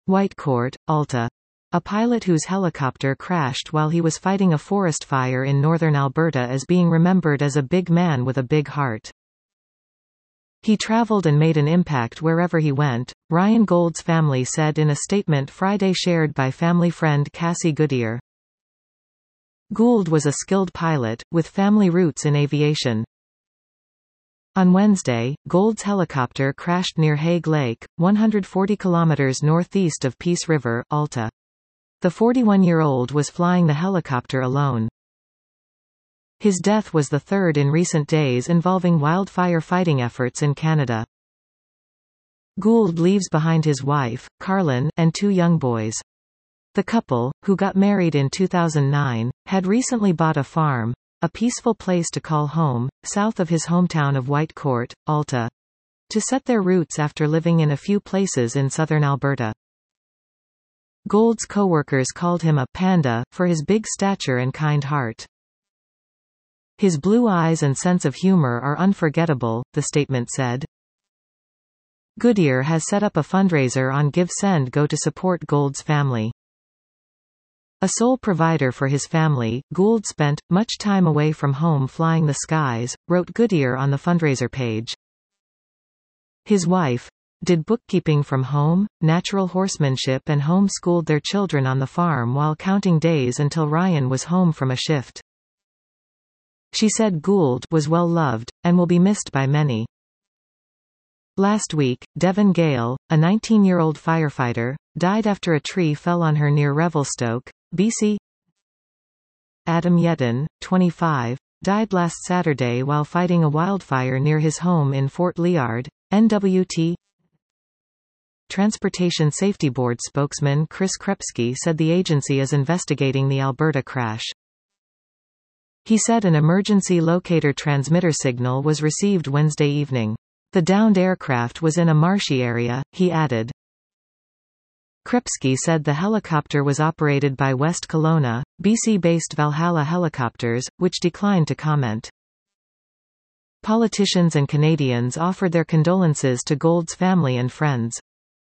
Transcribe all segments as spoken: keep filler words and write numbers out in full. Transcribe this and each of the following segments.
Whitecourt, Alta. A pilot whose helicopter crashed while he was fighting a forest fire in northern Alberta is being remembered as a big man with a big heart. He traveled and made an impact wherever he went, Ryan Gould's family said in a statement Friday shared by family friend Cassie Goodyear. Gould was a skilled pilot, with family roots in aviation. On Wednesday, Gould's helicopter crashed near Hague Lake, one hundred forty kilometers northeast of Peace River, Alta. The forty-one-year-old was flying the helicopter alone. His death was the third in recent days involving wildfire fighting efforts in Canada. Gould leaves behind his wife, Carlin, and two young boys. The couple, who got married in two thousand nine, had recently bought a farm, a peaceful place to call home, south of his hometown of Whitecourt, Alta, to set their roots after living in a few places in southern Alberta. Gould's co-workers called him a panda for his big stature and kind heart. His blue eyes and sense of humor are unforgettable, the statement said. Goodyear has set up a fundraiser on GiveSendGo to support Gould's family. A sole provider for his family, Gould spent much time away from home flying the skies, wrote Goodyear on the fundraiser page. His wife did bookkeeping from home, natural horsemanship and home-schooled their children on the farm while counting days until Ryan was home from a shift. She said Gould was well loved, and will be missed by many. Last week, Devon Gale, a nineteen-year-old firefighter, died after a tree fell on her near Revelstoke, B C. Adam Yedden, twenty-five, died last Saturday while fighting a wildfire near his home in Fort Liard, N W T. Transportation Safety Board spokesman Chris Krepsky said the agency is investigating the Alberta crash. He said an emergency locator transmitter signal was received Wednesday evening. The downed aircraft was in a marshy area, he added. Krepsky said the helicopter was operated by West Kelowna, B C-based Valhalla Helicopters, which declined to comment. Politicians and Canadians offered their condolences to Gould's family and friends.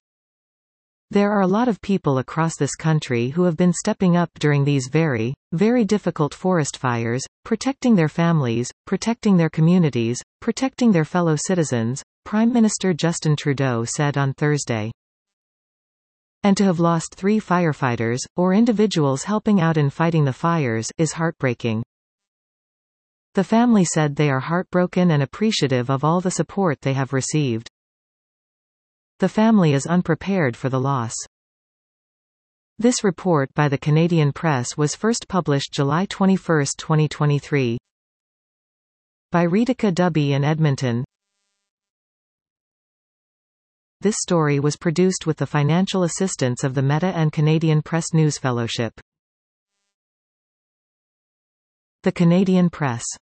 There are a lot of people across this country who have been stepping up during these very, very difficult forest fires, protecting their families, protecting their communities, protecting their fellow citizens, Prime Minister Justin Trudeau said on Thursday. And to have lost three firefighters, or individuals helping out in fighting the fires, is heartbreaking. The family said they are heartbroken and appreciative of all the support they have received. The family is unprepared for the loss. This report by the Canadian Press was first published July twenty-first, twenty twenty-three. By Ritika Dubby in Edmonton. This story was produced with the financial assistance of the Meta and Canadian Press News Fellowship. The Canadian Press.